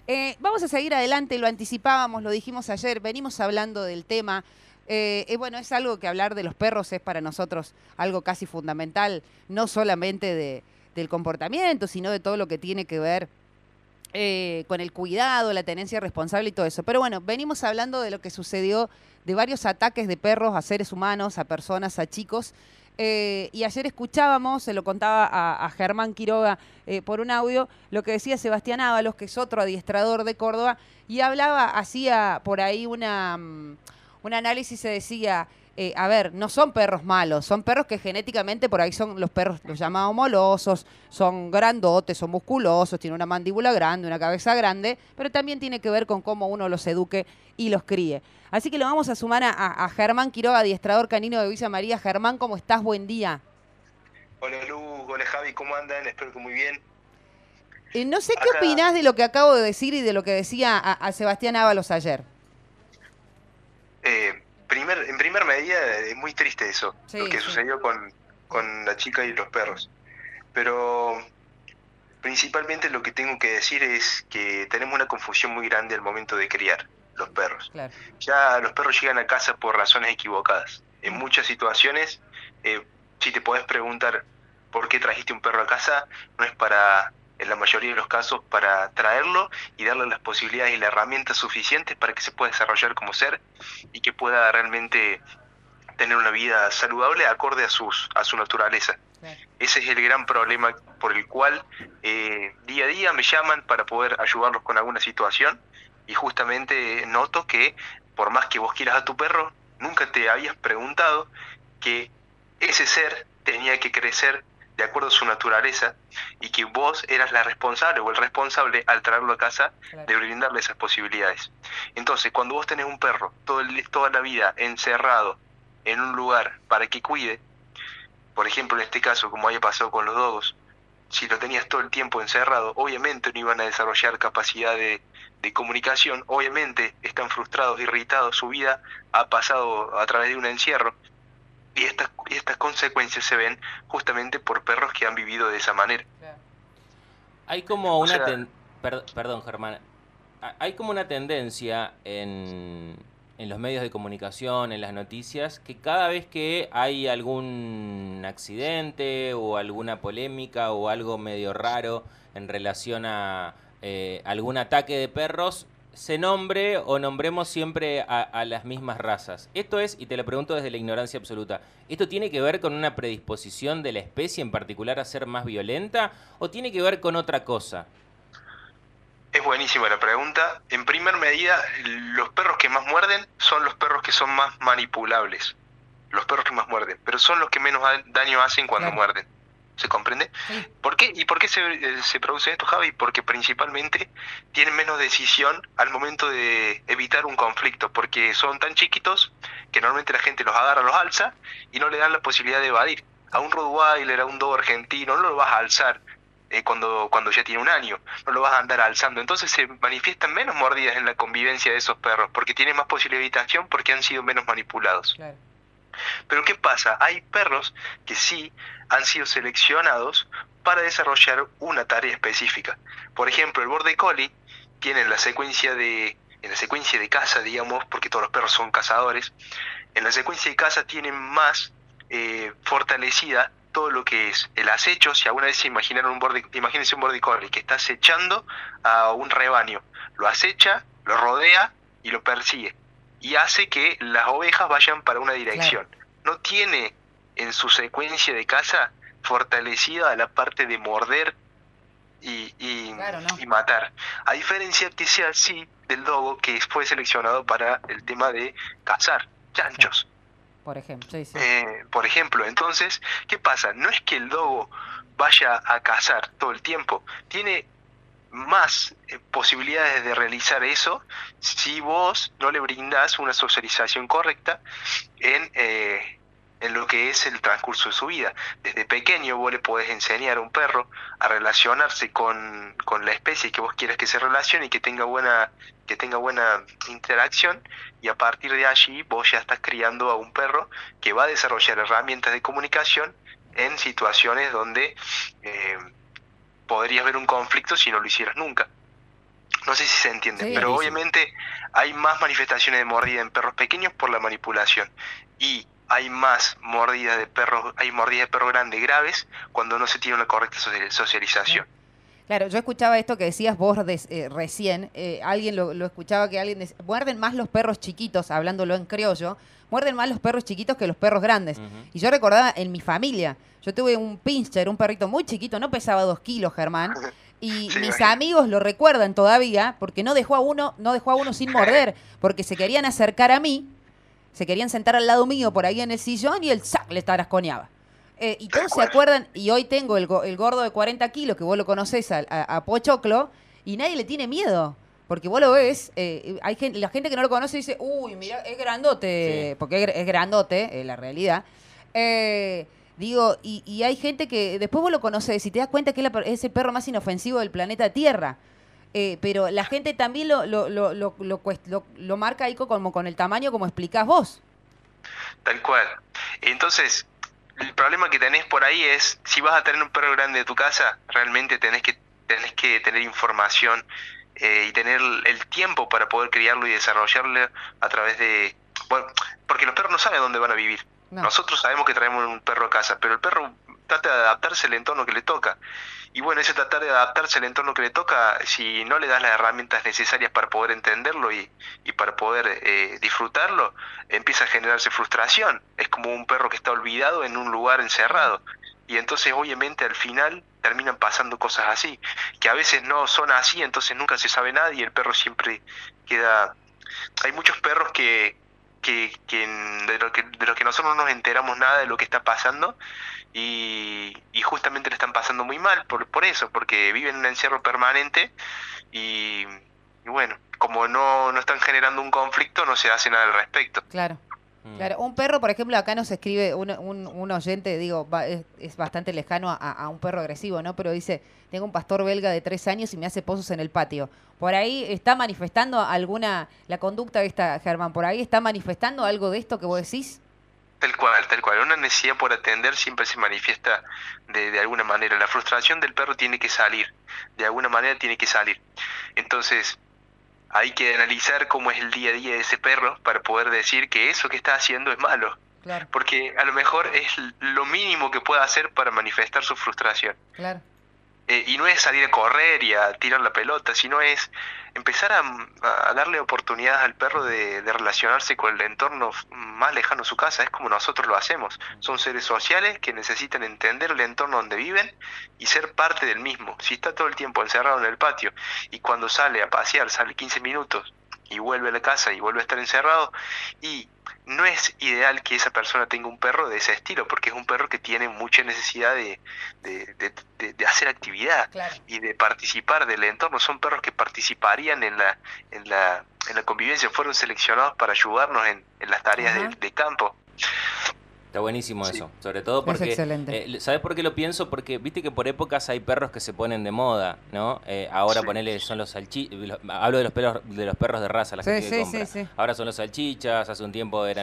Vamos a seguir adelante, lo anticipábamos, lo dijimos ayer, venimos hablando del tema. Bueno, es algo que hablar de los perros es para nosotros algo casi fundamental, no solamente del comportamiento, sino de todo lo que tiene que ver con el cuidado, la tenencia responsable y todo eso. Pero bueno, venimos hablando de lo que sucedió, de varios ataques de perros a seres humanos, a personas, a chicos. Y ayer escuchábamos, se lo contaba a Germán Quiroga por un audio, lo que decía Sebastián Ábalos, que es otro adiestrador de Córdoba, y hablaba, hacía por ahí un análisis, se decía, a ver, no son perros malos, son perros que genéticamente por ahí son los perros, los llamados molosos, son grandotes, son musculosos, tienen una mandíbula grande, una cabeza grande, pero también tiene que ver con cómo uno los eduque y los críe. Así que lo vamos a sumar a Germán Quiroga, adiestrador canino de Villa María. Germán, ¿cómo estás? Buen día. Hola Lu, hola Javi, ¿cómo andan? Espero que muy bien. No sé qué Acá, opinás de lo que acabo de decir y de lo que decía a Sebastián Ábalos ayer. en primer medida, es muy triste eso, lo Sí, que sí. sucedió con la chica y los perros. Pero principalmente lo que tengo que decir es que tenemos una confusión muy grande al momento de criar los perros. Claro. Ya los perros llegan a casa por razones equivocadas. En Mm. muchas situaciones, eh, si te podés preguntar por qué trajiste un perro a casa, no es para, en la mayoría de los casos, para traerlo y darle las posibilidades y las herramientas suficientes para que se pueda desarrollar como ser y que pueda realmente tener una vida saludable acorde a su naturaleza. Claro. Ese es el gran problema por el cual día a día me llaman para poder ayudarlos con alguna situación y justamente noto que por más que vos quieras a tu perro, nunca te habías preguntado que ese ser tenía que crecer de acuerdo a su naturaleza y que vos eras la responsable o el responsable al traerlo a casa Claro. de brindarle esas posibilidades. Entonces, cuando vos tenés un perro toda la vida encerrado en un lugar para que cuide, por ejemplo, en este caso, como haya pasado con los dogos, si lo tenías todo el tiempo encerrado, obviamente no iban a desarrollar capacidad de comunicación, obviamente están frustrados, irritados, su vida ha pasado a través de un encierro, y estas consecuencias se ven justamente por perros que han vivido de esa manera. Claro. Hay como O una sea, perdón, Germán. Hay como una tendencia en los medios de comunicación, en las noticias, que cada vez que hay algún accidente o alguna polémica o algo medio raro en relación a algún ataque de perros, se nombre o nombremos siempre a las mismas razas. Esto es, y te lo pregunto desde la ignorancia absoluta, ¿esto tiene que ver con una predisposición de la especie en particular a ser más violenta o tiene que ver con otra cosa? es buenísima la pregunta. En primer medida, los perros que más muerden son los perros que son más manipulables. Los perros que más muerden, pero son los que menos daño hacen cuando Claro. muerden. ¿Se comprende? Sí. ¿Por qué? ¿Y por qué se produce esto, Javi? Porque principalmente tienen menos decisión al momento de evitar un conflicto, porque son tan chiquitos que normalmente la gente los agarra, los alza y no le dan la posibilidad de evadir. A un Rottweiler, a un Dogo argentino, no lo vas a alzar cuando ya tiene un año, no lo vas a andar alzando. Entonces se manifiestan menos mordidas en la convivencia de esos perros, porque tienen más posibilidad de evitación porque han sido menos manipulados. Claro. Pero ¿qué pasa? Hay perros que sí han sido seleccionados para desarrollar una tarea específica. Por ejemplo, el Border Collie tiene en la secuencia de caza, digamos, porque todos los perros son cazadores, en la secuencia de caza tienen más fortalecida todo lo que es el acecho. Si alguna vez se imaginaron imagínense un Border Collie que está acechando a un rebaño, lo acecha, lo rodea y lo persigue y hace que las ovejas vayan para una dirección. Claro. No tiene en su secuencia de caza fortalecida la parte de morder Claro, no. y matar. A diferencia que sea así del dogo que fue seleccionado para el tema de cazar Claro. chanchos. Por ejemplo, sí, sí. Por ejemplo, entonces, ¿qué pasa? No es que el dogo vaya a cazar todo el tiempo, tiene más posibilidades de realizar eso si vos no le brindás una socialización correcta en lo que es el transcurso de su vida. Desde pequeño vos le podés enseñar a un perro a relacionarse con la especie que vos quieras que se relacione y que tenga buena interacción, y a partir de allí vos ya estás criando a un perro que va a desarrollar herramientas de comunicación en situaciones donde podrías ver un conflicto si no lo hicieras nunca. No sé si se entiende, Sí. pero Clarísimo. obviamente hay más manifestaciones de mordida en perros pequeños por la manipulación. Y hay más mordidas de perros, hay mordidas de perro grande graves cuando no se tiene una correcta socialización. Claro, yo escuchaba esto que decías vos recién, alguien lo escuchaba que alguien decía, muerden más los perros chiquitos, hablándolo en criollo, muerden más los perros chiquitos que los perros grandes. Ujú. Y yo recordaba en mi familia, yo tuve un pincher, un perrito muy chiquito, no pesaba 2 kilos, Germán, y Sí, mis imagino. amigos lo recuerdan todavía porque no dejó a uno sin morder, porque se querían acercar a mí, se querían sentar al lado mío por ahí en el sillón y el ¡sac! Le tarasconeaba. Y Tal todos se cual. acuerdan, y hoy tengo el gordo de 40 kilos, que vos lo conocés a Pochoclo, y nadie le tiene miedo. Porque vos lo ves, hay gente, la gente que no lo conoce dice, uy, mira, es Sí. grandote, porque es grandote, la realidad. Eh, digo, y hay gente que después vos lo conocés y te das cuenta que es el perro más inofensivo del planeta Tierra. Pero la gente también lo marca ahí como con el tamaño como explicás vos. Tal cual. Entonces, el problema que tenés por ahí es, si vas a tener un perro grande de tu casa, realmente tenés que tener información y tener el tiempo para poder criarlo y desarrollarlo a través de... Bueno, porque los perros no saben dónde van a vivir. No, Nosotros sabemos que traemos un perro a casa, pero el perro trata de adaptarse al entorno que le toca. Y bueno, ese tratar de adaptarse al entorno que le toca, si no le das las herramientas necesarias para poder entenderlo y para poder disfrutarlo, empieza a generarse frustración. Es como un perro que está olvidado en un lugar encerrado. Y entonces obviamente al final terminan pasando cosas así, que a veces no son así, entonces nunca se sabe nada y el perro siempre queda... Hay muchos perros de los que nosotros no nos enteramos nada de lo que está pasando y justamente le están pasando muy mal por eso, porque viven en un encierro permanente y bueno, como no están generando un conflicto, no se hace nada al respecto. claro. Mm. Claro, un perro, por ejemplo, acá nos escribe un oyente, digo, es bastante lejano a un perro agresivo, ¿no? Pero dice, tengo un pastor belga de 3 años y me hace pozos en el patio. Por ahí está manifestando la conducta de esta, Germán, por ahí está manifestando algo de esto que vos decís. Tal cual, tal cual. Una necesidad por atender siempre se manifiesta de alguna manera. La frustración del perro tiene que salir, de alguna manera tiene que salir. Entonces, hay que analizar cómo es el día a día de ese perro para poder decir que eso que está haciendo es malo. Claro, Porque a lo mejor es lo mínimo que pueda hacer para manifestar su frustración. claro. Y no es salir a correr y a tirar la pelota, sino es empezar a darle oportunidades al perro de relacionarse con el entorno más lejano a su casa. Es como nosotros lo hacemos. Son seres sociales que necesitan entender el entorno donde viven y ser parte del mismo. Si está todo el tiempo encerrado en el patio y cuando sale a pasear, sale 15 minutos y vuelve a la casa y vuelve a estar encerrado, y no es ideal que esa persona tenga un perro de ese estilo, porque es un perro que tiene mucha necesidad de hacer actividad Claro. y de participar del entorno. Son perros que participarían en la convivencia, fueron seleccionados para ayudarnos en las tareas Ajá. de campo. Está buenísimo Sí, eso, sobre todo Es porque, excelente. ¿sabes por qué lo pienso? Porque viste que por épocas hay perros que se ponen de moda, ¿no? Ahora sí, ponele, son los salchichas, hablo de los perros de raza, la Sí, gente que sí, compra. sí, sí. Ahora son los salchichas, hace un tiempo eran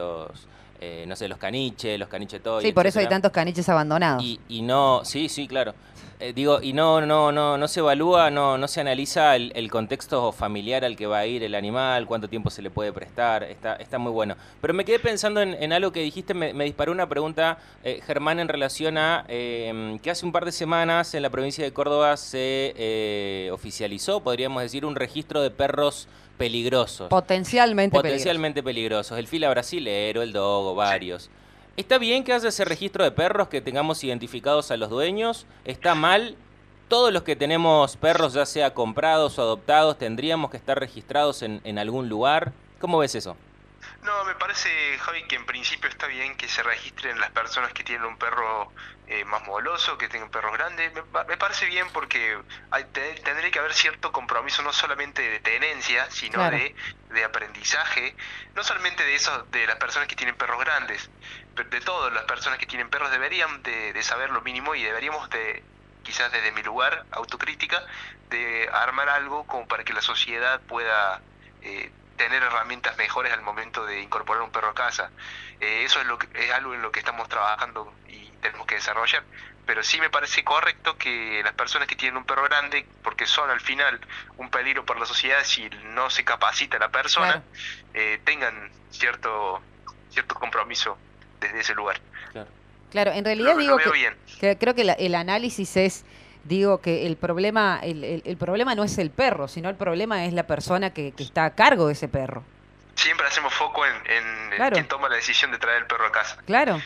no sé, los caniche toy, Sí, por eso hay etcétera. tantos caniches abandonados. Y no, sí, sí, claro. Digo, y no se evalúa, no se analiza el contexto familiar al que va a ir el animal, cuánto tiempo se le puede prestar, está muy bueno. Pero me quedé pensando en algo que dijiste, me disparó una pregunta, Germán, en relación a que hace un par de semanas en la provincia de Córdoba se oficializó, podríamos decir, un registro de perros peligrosos. Potencialmente peligrosos. Potencialmente peligrosos. El fila brasilero, el dogo, sí. varios. ¿Está bien que haya ese registro de perros, que tengamos identificados a los dueños? ¿Está mal? Todos los que tenemos perros, ya sea comprados o adoptados, tendríamos que estar registrados en algún lugar. ¿Cómo ves eso? No, me parece, Javi, que en principio está bien que se registren las personas que tienen un perro más moloso, que tengan perros grandes. Me parece bien porque tendría que haber cierto compromiso, no solamente de tenencia, sino Claro. de aprendizaje, no solamente de esos, de las personas que tienen perros grandes, pero de todas las personas que tienen perros deberían de saber lo mínimo y deberíamos de, quizás desde mi lugar, autocrítica, de armar algo como para que la sociedad pueda tener herramientas mejores al momento de incorporar un perro a casa. Eso es algo en lo que estamos trabajando y tenemos que desarrollar. Pero sí me parece correcto que las personas que tienen un perro grande, porque son al final un peligro para la sociedad si no se capacita la persona, tengan cierto compromiso desde ese lugar. Claro, en realidad digo que creo que el análisis es, digo que el problema no es el perro, sino el problema es la persona que está a cargo de ese perro. Siempre hacemos foco en quien toma la decisión de traer el perro a casa. Claro,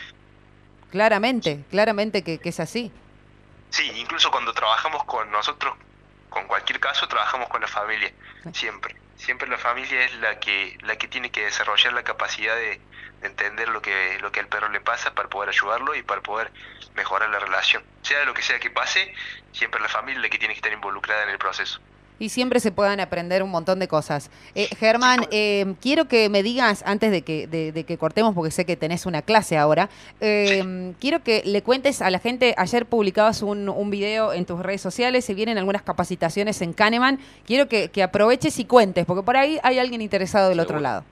claramente que es así. Sí, incluso cuando trabajamos con nosotros, con cualquier caso, trabajamos con la familia, siempre la familia es la que tiene que desarrollar la capacidad de entender lo que al perro le pasa para poder ayudarlo y para poder mejorar la relación. Sea lo que sea que pase, siempre la familia es la que tiene que estar involucrada en el proceso. Y siempre se puedan aprender un montón de cosas. Germán, quiero que me digas, antes de que cortemos, porque sé que tenés una clase ahora, quiero que le cuentes a la gente, ayer publicabas un video en tus redes sociales, se vienen algunas capacitaciones en Kahneman, quiero que aproveches y cuentes, porque por ahí hay alguien interesado del otro lado.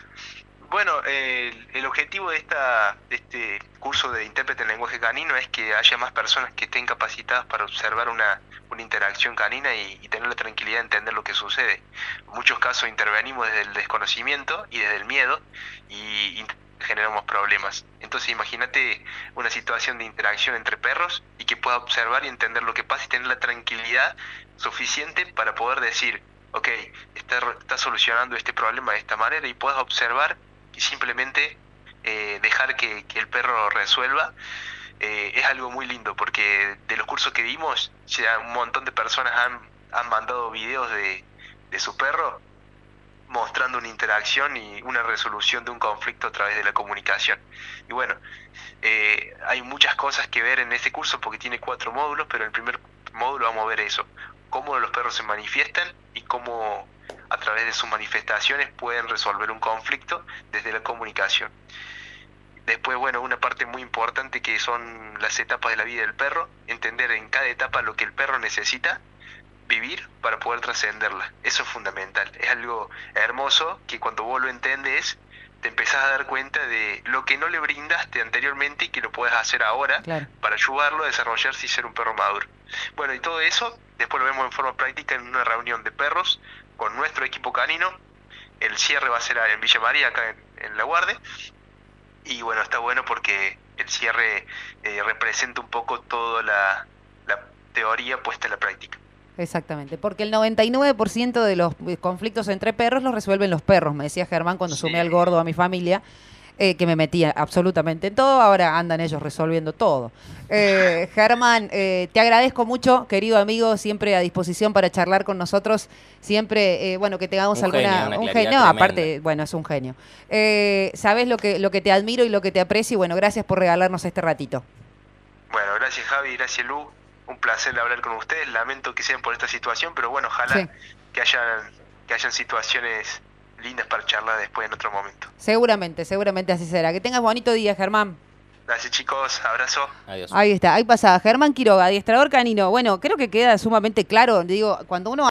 Bueno, el objetivo de este curso de intérprete en lenguaje canino es que haya más personas que estén capacitadas para observar una interacción canina y tener la tranquilidad de entender lo que sucede. En muchos casos intervenimos desde el desconocimiento y desde el miedo y generamos problemas. Entonces imagínate una situación de interacción entre perros y que pueda observar y entender lo que pasa y tener la tranquilidad suficiente para poder decir, ok, está solucionando este problema de esta manera, y puedas observar y simplemente dejar que el perro resuelva. Es algo muy lindo, porque de los cursos que dimos, ya un montón de personas han mandado videos de su perro mostrando una interacción y una resolución de un conflicto a través de la comunicación. Y bueno, hay muchas cosas que ver en este curso porque tiene 4 módulos, pero en el primer módulo vamos a ver eso, cómo los perros se manifiestan y cómo a través de sus manifestaciones pueden resolver un conflicto desde la comunicación. Después, bueno, una parte muy importante que son las etapas de la vida del perro, entender en cada etapa lo que el perro necesita vivir para poder trascenderla. Eso es fundamental, es algo hermoso que cuando vos lo entendés, te empezás a dar cuenta de lo que no le brindaste anteriormente y que lo puedes hacer ahora para ayudarlo a desarrollarse y ser un perro maduro. Bueno, y todo eso después lo vemos en forma práctica en una reunión de perros con nuestro equipo canino. El cierre va a ser en Villa María, acá en La Guardia. Y bueno, está bueno porque el cierre representa un poco toda la teoría puesta en la práctica. Exactamente, porque el 99% de los conflictos entre perros los resuelven los perros, me decía Germán cuando sumé al gordo a mi familia, que me metía absolutamente en todo, ahora andan ellos resolviendo todo. Germán, te agradezco mucho, querido amigo, siempre a disposición para charlar con nosotros, siempre, bueno, que tengamos un genio, aparte, bueno, es un genio. Sabés lo que te admiro y lo que te aprecio, y bueno, gracias por regalarnos este ratito. Bueno, gracias Javi, gracias Lu. Un placer hablar con ustedes, lamento que sean por esta situación, pero bueno, ojalá que hayan situaciones lindas para charlar después en otro momento. Seguramente así será. Que tengas bonito día, Germán. Gracias chicos, abrazo. Adiós. Ahí está, ahí pasaba Germán Quiroga, adiestrador canino. Bueno, creo que queda sumamente claro, digo, cuando uno